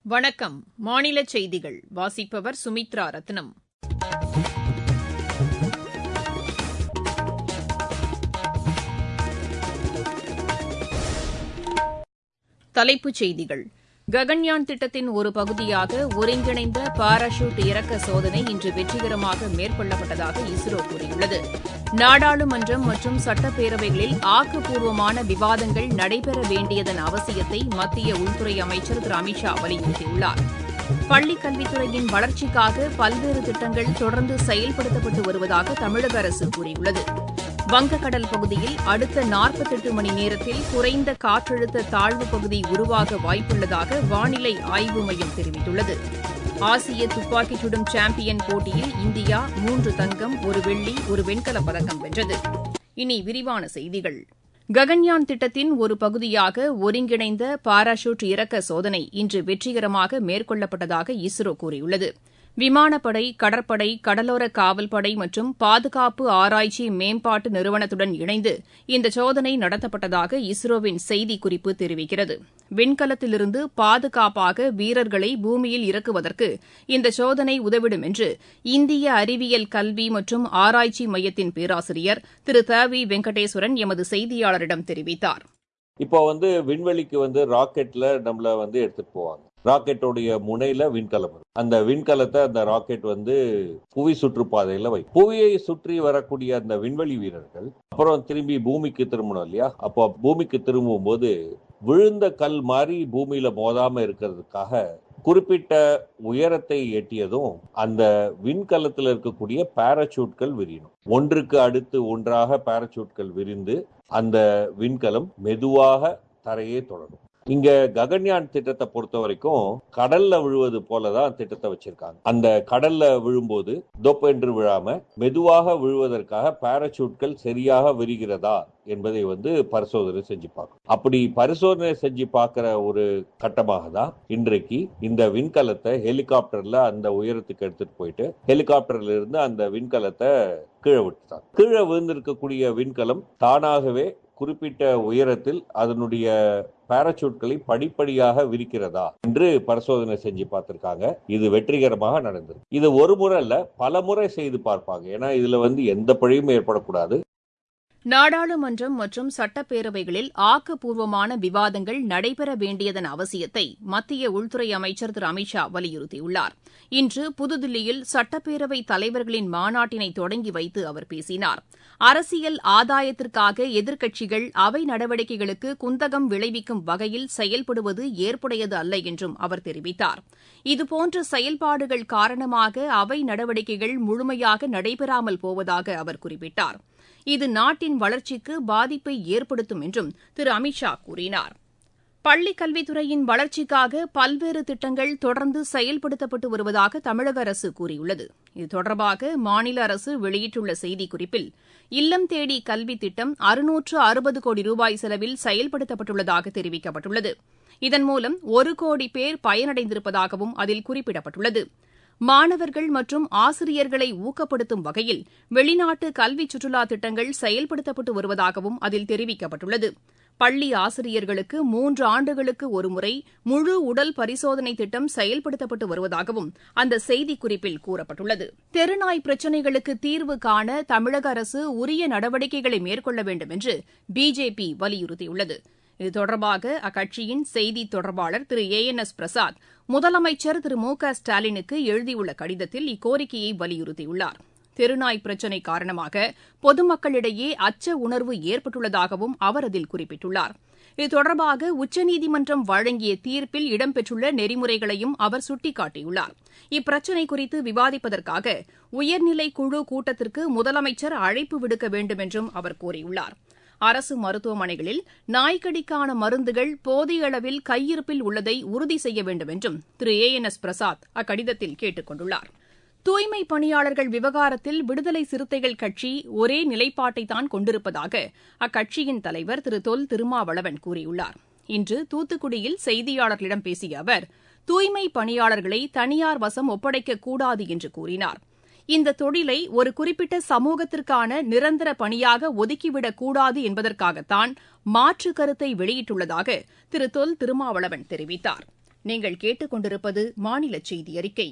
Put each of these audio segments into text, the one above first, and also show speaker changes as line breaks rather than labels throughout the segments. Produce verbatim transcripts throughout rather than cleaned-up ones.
வணக்கம். மாநில செய்திகள் வாசிப்பவர் சுமித்ரா ரத்னம். தலைப்புச் செய்திகள். ககன்யான் திட்டத்தின் ஒரு பகுதியாக ஒருங்கிணைந்த பாராசூட் இறக்க சோதனை இன்று வெற்றிகரமாக மேற்கொள்ளப்பட்டதாக இஸ்ரோ கூறியுள்ளது. நாடாளுமன்றம் மற்றும் சட்டப்பேரவைகளில் ஆக்கப்பூர்வமான விவாதங்கள் நடைபெற வேண்டியதன் அவசியத்தை மத்திய உள்துறை அமைச்சர் திரு அமித் ஷா வலியுறுத்தியுள்ளார். பள்ளிக் கல்வித்துறையின் வளர்ச்சிக்காக பல்வேறு திட்டங்கள் தொடர்ந்து செயல்படுத்தப்பட்டு வருவதாக தமிழக அரசு கூறியுள்ளது. வங்கக்கடல் பகுதியில் அடுத்த நாற்பத்தெட்டு மணி நேரத்தில் குறைந்த காற்றழுத்த தாழ்வுப் பகுதி உருவாக வாய்ப்புள்ளதாக வானிலை ஆய்வு மையம் தெரிவித்துள்ளது. ஆசிய துப்பாக்கிச் சுடும் சாம்பியன் போட்டியில் இந்தியா மூன்று தங்கம், ஒரு வெள்ளி, ஒரு வெண்கலப் பதக்கம் வென்றது. இனி விரிவான செய்திகள். ககன்யான் திட்டத்தின் ஒரு பகுதியாக ஒருங்கிணைந்த பாராசூட் இறக்க சோதனை இன்று வெற்றிகரமாக மேற்கொள்ளப்பட்டதாக இஸ்ரோ கூறியுள்ளது. விமானப்படை, கடற்படை, கடலோர காவல்படை மற்றும் பாதுகாப்பு ஆராய்ச்சி மேம்பாட்டு நிறுவனத்துடன் இணைந்து இந்த சோதனை நடத்தப்பட்டதாக இஸ்ரோவின் செய்திக்குறிப்பு தெரிவிக்கிறது. விண்கலத்திலிருந்து பாதுகாப்பாக வீரர்களை பூமியில் இறக்குவதற்கு இந்த சோதனை உதவிடும் என்று இந்திய அறிவியல் கல்வி மற்றும் ஆராய்ச்சி மையத்தின் பேராசிரியர் திரு த வி வெங்கடேஸ்வரன் எமது செய்தியாளரிடம் தெரிவித்தார்.
இப்போ வந்து விண்வெளிக்கு வந்து ராக்கெட்ல நம்மள வந்து எடுத்துட்டு போவாங்க. ராக்கெட்டோடைய முனையில விண்கலம், அந்த விண்கலத்தை அந்த ராக்கெட் வந்து புவி சுற்றுப்பாதையில வை புவியை சுற்றி வரக்கூடிய அந்த விண்வெளி வீரர்கள் அப்புறம் திரும்பி பூமிக்கு திரும்பணும் இல்லையா? அப்போ பூமிக்கு திரும்பும் போது விழுந்த கல் மாதிரி பூமியில மோதாம இருக்கிறதுக்காக குறிப்பிட்ட உயரத்தை எட்டியதும் அந்த விண்கலத்தில் இருக்கக்கூடிய பாராசூட்கள் விரியணும். ஒன்றுக்கு அடுத்து ஒன்றாக பாராசூட்கள் விரிந்து அந்த விண்கலம் மெதுவாக தரையே தொடரும். இங்க ககன்யான் திட்டத்தை பொறுத்த வரைக்கும் கடல்ல விழுவது போலதான் திட்டத்தை வச்சிருக்காங்க. அந்த கடல்ல விழும்போது தொப்பென்று விழாம மெதுவாக விழுவதற்காக பாராசூட்கள் சரியாக விரிகிறதா என்பதை வந்து பரிசோதனை செஞ்சு பார்க்கணும். அப்படி பரிசோதனை செஞ்சு பார்க்கிற ஒரு கட்டமாக தான் இன்றைக்கு இந்த விண்கலத்தை ஹெலிகாப்டர்ல அந்த உயரத்துக்கு எடுத்துட்டு போயிட்டு ஹெலிகாப்டர்ல இருந்து அந்த விண்கலத்தை கீழே விட்டுட்டாங்க. கீழே விழுந்திருக்கக்கூடிய விண்கலம் தானாகவே குறிப்பிட்ட உயரத்தில் அதனுடைய பாராசூட்களை படிப்படியாக விரிக்கிறதா என்று பரிசோதனை செஞ்சு பார்த்திருக்காங்க. இது வெற்றிகரமாக நடந்தது. இது ஒரு முறை இல்ல, பல முறை செய்து பார்ப்பாங்க. ஏன்னா இதுல வந்து எந்த பழியும் ஏற்படக்கூடாது.
நாடாளுமன்றம் மற்றும் சட்டப்பேரவைகளில் ஆக்கப்பூர்வமான விவாதங்கள் நடைபெற வேண்டியதன் அவசியத்தை மத்திய உள்துறை அமைச்சர் திரு அமித் ஷா வலியுறுத்தியுள்ளார். இன்று புதுதில்லியில் சட்டப்பேரவை தலைவர்களின் மாநாட்டினை தொடங்கி வைத்து அவர் பேசினார். அரசியல் ஆதாயத்திற்காக எதிர்க்கட்சிகள் அவை நடவடிக்கைகளுக்கு குந்தகம் விளைவிக்கும் வகையில் செயல்படுவது ஏற்புடையது அல்ல என்றும் அவர் தெரிவித்தார். இதுபோன்ற செயல்பாடுகள் காரணமாக அவை நடவடிக்கைகள் முழுமையாக நடைபெறாமல் போவதாக அவர் குறிப்பிட்டார். இது நாட்டின் வளர்ச்சிக்கு பாதிப்பை ஏற்படுத்தும் என்றும் திரு அமித் ஷா கூறினார். பள்ளிக் கல்வித்துறையின் வளர்ச்சிக்காக பல்வேறு திட்டங்கள் தொடர்ந்து செயல்படுத்தப்பட்டு வருவதாக தமிழக அரசு கூறியுள்ளது. இது தொடர்பாக மாநில அரசு வெளியிட்டுள்ள செய்திக்குறிப்பில் இல்லம் தேடி கல்வி திட்டம் அறுநூற்று அறுபது கோடி ரூபாய் செலவில் செயல்படுத்தப்பட்டுள்ளதாக தெரிவிக்கப்பட்டுள்ளது. இதன் மூலம் ஒரு கோடி பேர் பயனடைந்திருப்பதாகவும் அதில் குறிப்பிடப்பட்டுள்ளது. மாணவர்கள் மற்றும் ஆசிரியர்களை ஊக்கப்படுத்தும் வகையில் வெளிநாட்டு கல்வி சுற்றுலா திட்டங்கள் செயல்படுத்தப்பட்டு வருவதாகவும் அதில் தெரிவிக்கப்பட்டுள்ளது. பள்ளி ஆசிரியர்களுக்கு மூன்று ஆண்டுகளுக்கு ஒருமுறை முழு உடல் பரிசோதனை திட்டம் செயல்படுத்தப்பட்டு வருவதாகவும் அந்த செய்திக்குறிப்பில் கூறப்பட்டுள்ளது. தெருநாய் பிரச்சினைகளுக்கு தீர்வு காண தமிழக அரசு உரிய நடவடிக்கைகளை மேற்கொள்ள வேண்டும் என்று பிஜேபி வலியுறுத்தியுள்ளது. இது தொடர்பாக அக்கட்சியின் செய்தித் தொடர்பாளர் திரு ஏ என் எஸ் பிரசாத் முதலமைச்சர் திரு மு க ஸ்டாலினுக்கு எழுதியுள்ள கடிதத்தில் இக்கோரிக்கையை வலியுறுத்தியுள்ளார். தெருநாய் பிரச்சினை காரணமாக பொதுமக்களிடையே அச்ச உணர்வு ஏற்பட்டுள்ளதாகவும் அவர் அதில் குறிப்பிட்டுள்ளார். இது தொடர்பாக உச்சநீதிமன்றம் வழங்கிய தீர்ப்பில் இடம்பெற்றுள்ள நெறிமுறைகளையும் அவர் சுட்டிக்காட்டியுள்ளார். இப்பிரச்சினை குறித்து விவாதிப்பதற்காக உயர்நிலை குழு கூட்டத்திற்கு முதலமைச்சர் அழைப்பு விடுக்க வேண்டும் என்றும் அவர் கூறியுள்ளார். அரசு மருத்துவமனைகளில் நாய்க்கடிக்கான மருந்துகள் போதிய அளவில் கையிருப்பில் உள்ளதை உறுதி செய்ய வேண்டும் என்றும் திரு ஏ என் எஸ் பிரசாத் அக்கடிதத்தில் கேட்டுக் கொண்டுள்ளார். தூய்மை பணியாளர்கள் விவகாரத்தில் விடுதலை சிறுத்தைகள் கட்சி ஒரே நிலைப்பாட்டைத்தான் கொண்டிருப்பதாக அக்கட்சியின் தலைவர் திரு தொல் திருமாவளவன் கூறியுள்ளார். இன்று தூத்துக்குடியில் செய்தியாளர்களிடம் பேசிய அவர் தூய்மை பணியாளர்களை தனியார் வசம் ஒப்படைக்கக்கூடாது என்று கூறினார். இந்த தொழிலை ஒரு குறிப்பிட்ட சமூகத்திற்கான நிரந்தர பணியாக ஒதுக்கிவிடக் கூடாது என்பதற்காகத்தான் மாற்று கருத்தை வெளியிட்டுள்ளதாக திரு தொல் திருமாவளவன் தெரிவித்தார். நீங்கள் கேட்டுக்கொண்டிருப்பது மாநில செய்தி அறிக்கை.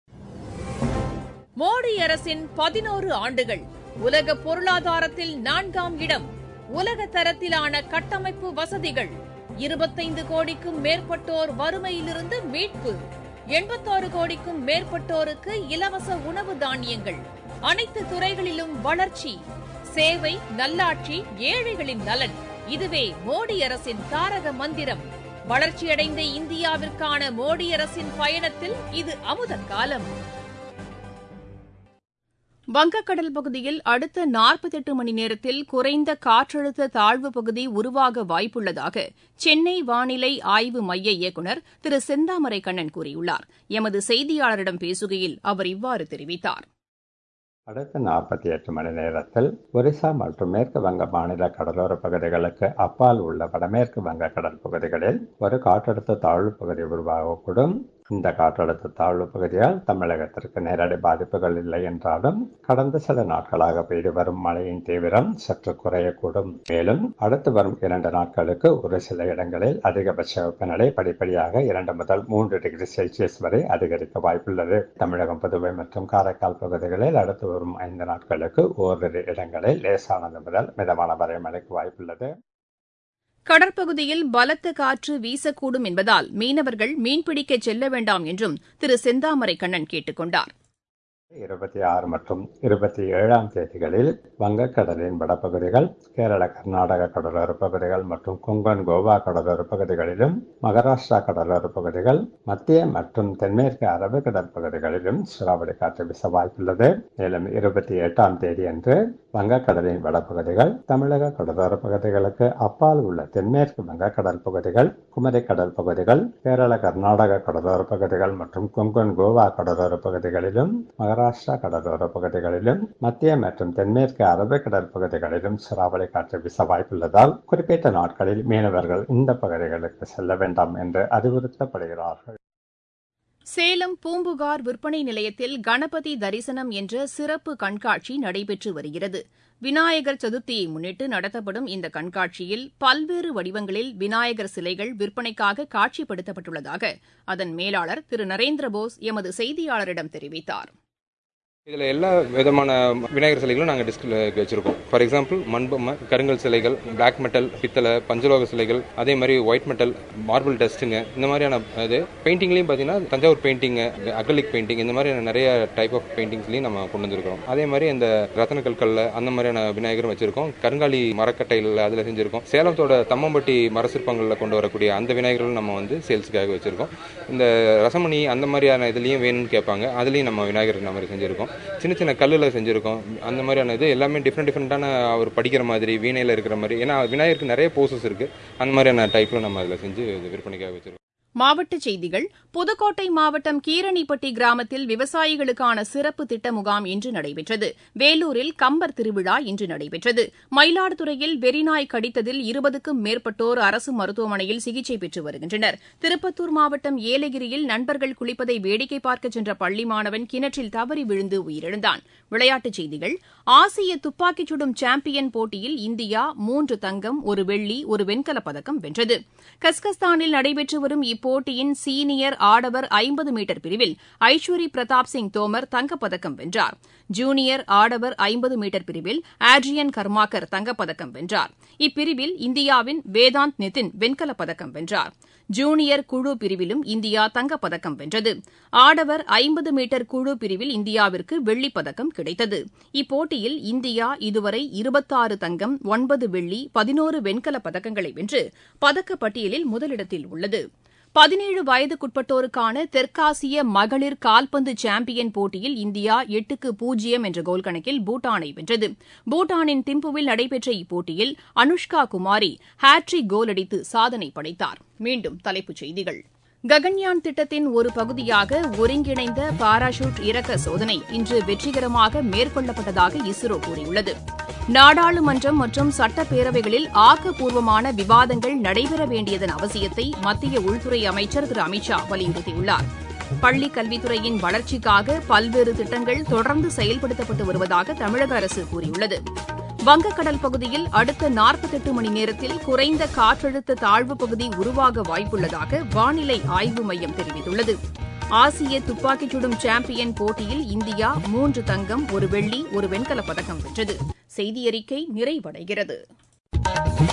மோடி அரசின் பதினோரு ஆண்டுகள். உலக பொருளாதாரத்தில் நான்காம் இடம். உலக தரத்திலான கட்டமைப்பு வசதிகள். இருபத்தைந்து கோடிக்கும் மேற்பட்டோர் வறுமையிலிருந்து மீட்பு. எண்பத்தாறு கோடிக்கும் மேற்பட்டோருக்கு இலவச உணவு தானியங்கள். அனைத்து துறைகளிலும் வளர்ச்சி. சேவை, நல்லாட்சி, ஏழைகளின் நலன். இதுவே மோடி அரசின் தாரக மந்திரம். வளர்ச்சியடைந்த இந்தியாவிற்கான மோடி அரசின் பயணத்தில் இது அமுத காலம். வங்கக்கடல் பகுதியில் அடுத்த நாற்பத்தெட்டு மணி நேரத்தில் குறைந்த காற்றழுத்த தாழ்வு பகுதி உருவாக வாய்ப்புள்ளதாக சென்னை வானிலை ஆய்வு மைய இயக்குநர் திரு செந்தாமரை கண்ணன் கூறியுள்ளார். எமது செய்தியாளரிடம் பேசுகையில் அவர் இவ்வாறு தெரிவித்தார்.
அடுத்த நாற்பத்தி எட்டு மணி நேரத்தில் ஒரிசா மற்றும் மேற்கு வங்க மாநில கடலோர பகுதிகளுக்கு அப்பால் உள்ள வடமேற்கு வங்க கடல் பகுதிகளில் ஒரு காற்றழுத்த தாழ்வு பகுதி உருவாகக்கூடும். இந்த காற்றழுத்த தாழ்வு பகுதியால் தமிழகத்திற்கு நேரடி பாதிப்புகள் இல்லை என்றாலும் கடந்த சில நாட்களாக பெய்து வரும் மழையின் தீவிரம் சற்று குறையக்கூடும். மேலும் அடுத்து வரும் இரண்டு நாட்களுக்கு ஒரு சில இடங்களில் அதிகபட்ச வெப்பநிலை படிப்படியாக இரண்டு முதல் மூன்று டிகிரி செல்சியஸ் வரை அதிகரிக்க வாய்ப்புள்ளது. தமிழகம், புதுவை மற்றும் காரைக்கால் பகுதிகளில் அடுத்து வரும் ஐந்து நாட்களுக்கு ஓரிரு இடங்களில் லேசானது முதல் மிதமான வரை மழைக்கு வாய்ப்புள்ளது.
கடற்பகுதியில் பலத்த காற்று வீசக்கூடும் என்பதால் மீனவர்கள் மீன்பிடிக்க செல்ல வேண்டாம் என்றும் திரு செந்தாமரை கண்ணன் கேட்டுக் கொண்டார்.
இருபத்தி ஆறு மற்றும் இருபத்தி ஏழாம் தேதிகளில் வங்கக்கடலின் வடபகுதிகள், கேரள, கர்நாடக கடலோர பகுதிகள் மற்றும் கொங்கன், கோவா கடலோர பகுதிகளிலும், மகாராஷ்டிரா கடலோர பகுதிகள், மத்திய மற்றும் தென்மேற்கு அரபு கடற்பகுதிகளிலும் சூறாவளி காற்று வீச வாய்ப்புள்ளது. மேலும் இருபத்தி எட்டாம் தேதி அன்று வங்கக்கடலின் வடபகுதிகள், தமிழக கடலோர பகுதிகளுக்கு அப்பால் உள்ள தென்மேற்கு வங்கக்கடல் பகுதிகள், குமரி கடல் பகுதிகள், கேரள, கர்நாடக கடலோர பகுதிகள் மற்றும் கொங்கன், கோவா கடலோர பகுதிகளிலும், மகாராஷ்டிரா கடலோர பகுதிகளிலும், மத்திய மற்றும் தென்மேற்கு அரபு கடல் பகுதிகளிலும் சூறாவளி காற்று வீச வாய்ப்புள்ளதால் குறிப்பிட்ட நாட்களில் மீனவர்கள் இந்த பகுதிகளுக்கு செல்ல வேண்டாம் என்று அறிவுறுத்தப்படுகிறார்கள்.
சேலம் பூம்புகார் விற்பனை நிலையத்தில் கணபதி தரிசனம் என்ற சிறப்பு கண்காட்சி நடைபெற்று வருகிறது. விநாயகர் சதுர்த்தியை முன்னிட்டு நடத்தப்படும் இந்த கண்காட்சியில் பல்வேறு வடிவங்களில் விநாயகர் சிலைகள் விற்பனைக்காக காட்சிப்படுத்தப்பட்டுள்ளதாக அதன் மேலாளர் திரு நரேந்திரபோஸ் எமது செய்தியாளரிடம் தெரிவித்தார்.
இதில் எல்லா விதமான விநாயகர் சிலைகளும் நாங்கள் டிஸ்பிளே வச்சிருக்கோம். ஃபார் எக்ஸாம்பிள் மண்பொம்மை, கருங்கல் சிலைகள், பிளாக் மெட்டல், பித்தளை, பஞ்சலோக சிலைகள், அதே மாதிரி ஒயிட் மெட்டல், மார்பிள் டஸ்ட்டுங்க, இந்த மாதிரியான இது பெயிண்டிங்லையும் பார்த்தீங்கன்னா தஞ்சாவூர் பெயிண்டிங்கு, அக்ரிலிக் பெயிண்டிங், இந்த மாதிரியான நிறைய டைப் ஆஃப் பெயிண்டிங்ஸ்லையும் நம்ம கொண்டு வந்திருக்கோம். அதே மாதிரி இந்த ரத்தன கற்கல்ல அந்த மாதிரியான விநாயகரும் வச்சிருக்கோம். கருங்காலி மரக்கட்டையில் அதில் செஞ்சிருக்கோம். சேலத்தோட தம்மம்பட்டி மரசிற்பங்களில் கொண்டு வரக்கூடிய அந்த விநாயகர்களும் நம்ம வந்து சேல்ஸுக்காக வச்சிருக்கோம். இந்த ரசமணி அந்த மாதிரியான இதுலேயும் வேணும்னு கேட்பாங்க, அதுலேயும் நம்ம விநாயகர் இந்த மாதிரி செஞ்சிருக்கோம். சின்ன சின்ன கல்லில் செஞ்சுருக்கோம். அந்த மாதிரியான இது எல்லாமே டிஃப்ரெண்ட் டிஃப்ரெண்ட்டான அவர் படிக்கிற மாதிரி, வீணையில் இருக்கிற மாதிரி, ஏன்னா விநாயகருக்கு நிறைய போசஸ் இருக்குது. அந்த மாதிரியான டைப்பில் நம்ம அதில் செஞ்சு விற்பனைக்காக வச்சுருக்கோம்.
மாவட்டச் செய்திகள். புதுக்கோட்டை மாவட்டம் கீரணிப்பட்டி கிராமத்தில் விவசாயிகளுக்கான சிறப்பு திட்ட முகாம் இன்று நடைபெற்றது. வேலூரில் கம்பர் திருவிழா இன்று நடைபெற்றது. மயிலாடுதுறையில் வெறிநாய் கடித்ததில் இருபதுக்கும் மேற்பட்டோர் அரசு மருத்துவமனையில் சிகிச்சை பெற்று வருகின்றனர். திருப்பத்தூர் மாவட்டம் ஏலகிரியில் நண்பர்கள் குளிப்பதை வேடிக்கை பார்க்க சென்ற பள்ளி மாணவன் கிணற்றில் தவறி விழுந்து உயிரிழந்தான். விளையாட்டுச் செய்திகள். ஆசிய துப்பாக்கிச் சுடும் சாம்பியன் போட்டியில் இந்தியா மூன்று தங்கம், ஒரு வெள்ளி, ஒரு வெண்கலப் பதக்கம் வென்றது. கஸ்கஸ்தானில் நடைபெற்று வரும் இப்போட்டியின் சீனியர் ஆடவர் ஐம்பது மீட்டர் பிரிவில் ஐஸ்வரி பிரதாப் சிங் தோமர் தங்கப்பதக்கம் வென்றார். ஜூனியர் ஆடவர் ஐம்பது மீட்டர் பிரிவில் ஆட்ரியன் கர்மாக்கர் தங்கப்பதக்கம் வென்றார். இப்பிரிவில் இந்தியாவின் வேதாந்த் நிதின் வெண்கலப் பதக்கம் வென்றார். ஜூனியர் குழு பிரிவிலும் இந்தியா தங்கப்பதக்கம் வென்றது. ஆடவர் ஐம்பது மீட்டர் குழு பிரிவில் இந்தியாவிற்கு வெள்ளிப் பதக்கம் கிடைத்தது. இப்போட்டியில் இந்தியா இதுவரை இருபத்தாறு தங்கம், ஒன்பது வெள்ளி, பதினோரு வெண்கலப் பதக்கங்களை வென்று பதக்கப்பட்டியலில் முதலிடத்தில் உள்ளது. பதினேழு வயதுக்குட்பட்டோருக்கான தெற்காசிய மகளிர் கால்பந்து சாம்பியன் போட்டியில் இந்தியா எட்டுக்கு பூஜ்ஜியம் என்ற கோல் கணக்கில் பூட்டானை வென்றது. பூட்டானின் திம்புவில் நடைபெற்ற இப்போட்டியில் அனுஷ்கா குமாரி ஹாட்ரிக் கோல் அடித்து சாதனை படைத்தார். மீண்டும் தலைப்புச் செய்திகள். ககன்யான் திட்டத்தின் ஒரு பகுதியாக ஒருங்கிணைந்த பாராசூட் இறக்க சோதனை இன்று வெற்றிகரமாக மேற்கொள்ளப்பட்டதாக இஸ்ரோ கூறியுள்ளது. நாடாளுமன்றம் மற்றும் சட்டப்பேரவைகளில் ஆக்கப்பூர்வமான விவாதங்கள் நடைபெற வேண்டியதன் அவசியத்தை மத்திய உள்துறை அமைச்சர் திரு அமித் ஷா வலியுறுத்தியுள்ளார். பள்ளிக் கல்வித்துறையின் வளர்ச்சிக்காக பல்வேறு திட்டங்கள் தொடர்ந்து செயல்படுத்தப்பட்டு வருவதாக தமிழக அரசு கூறியுள்ளது. வங்கக்கடல் பகுதியில் அடுத்த நாற்பத்தெட்டு மணி நேரத்தில் குறைந்த காற்றழுத்த தாழ்வுப் பகுதி உருவாக வாய்ப்புள்ளதாக வானிலை ஆய்வு மையம் தெரிவித்துள்ளது. ஆசிய துப்பாக்கிச் சுடும் சாம்பியன் போட்டியில் இந்தியா மூன்று தங்கம், ஒரு வெள்ளி, ஒரு வெண்கலப் பதக்கம் வென்றது. செய்தியறிக்கை நிறைவடைகிறது.